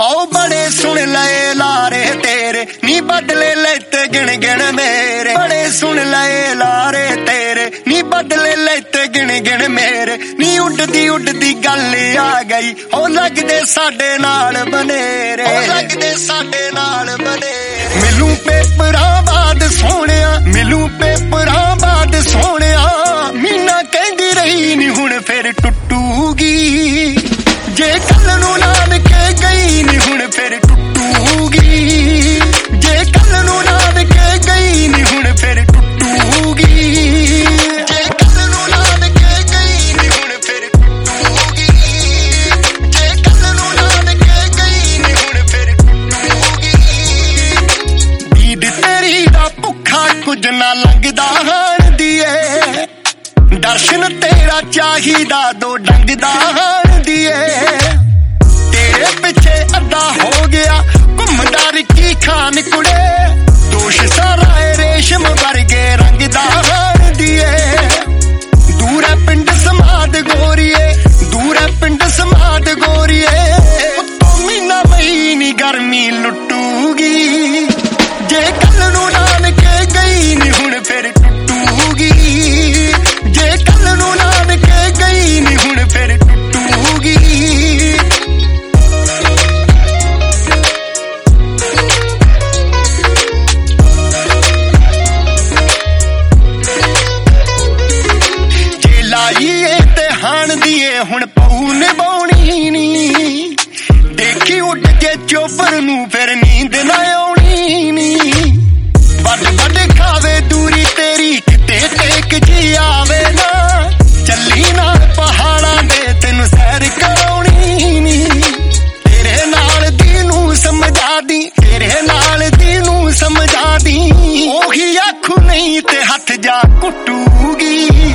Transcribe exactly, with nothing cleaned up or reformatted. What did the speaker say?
ओ बड़े सुन लए लारे तेरे नी बदले लेते गिन गिन मेरे बड़े सुन लए लारे तेरे नी बदले लेते गिन गिन मेरे नी उड़दी उड़दी गल आ गई ओ लगदे साडे नाल बनेरे ओ लगदे साडे नाल बनेरे मिलू पेपरां बाद सोहणिया मिलू पेपरां बाद सोहणिया मीना कहंदी रही नी हुण फिर टुटूगी जे कल नूं नानके गई नी हुण फिर टुटूगी जे कल नूं नानके गई नी हुण फिर टुटूगी जे कल नूं नानके गई नी हुण फिर टुटूगी जे कल नूं नानके गई नी हुण फिर टुटूगी दीद तेरी दा भुखा कुछ ना लगदा हाण दिए दर्शन तेरा चाहिदा दो डंग दा हाण दिए तेरे पिछे अद्धा हो गया घुमदार की खान कुड़े दोष सारा रेशम वर्गे रंग दा हाण दिए दूर है पिंड समाद गोरिए दूर है पिंड समाद गोरिए तो मीना महीनी गर्मी लुटूगी जे कल नूं नानके गई नी हुण फिर टुटूगी जे कल नूं नानके गई नी हुण फिर टुटूगी जे लाईए ते हाण दिए हुण पऊ निभाउणी नी देखी उड़ के चोपर नूं फिर नींद ना आउणी नी बड़ बड़ खावे दूरी तेरी किते टेक जी आवे ना ਚੱਲੀ ਨਾਲ ਪਹਾੜਾਂ ਦੇ ਤੈਨੂੰ ਸੈਰ ਕਰਾਉਣੀ ਨੀ ਤੇਰੇ ਨਾਲ ਦੀ ਨੂੰ ਸਮਝਾ ਦੀ ਤੇਰੇ ਨਾਲ ਦੀ ਨੂੰ ਸਮਝਾ ਦੀ ਉਹੀ ਆਖੂ ਨਹੀਂ ਤੇ ਹੱਥ ਜਾ ਕੁੱਟੂਗੀ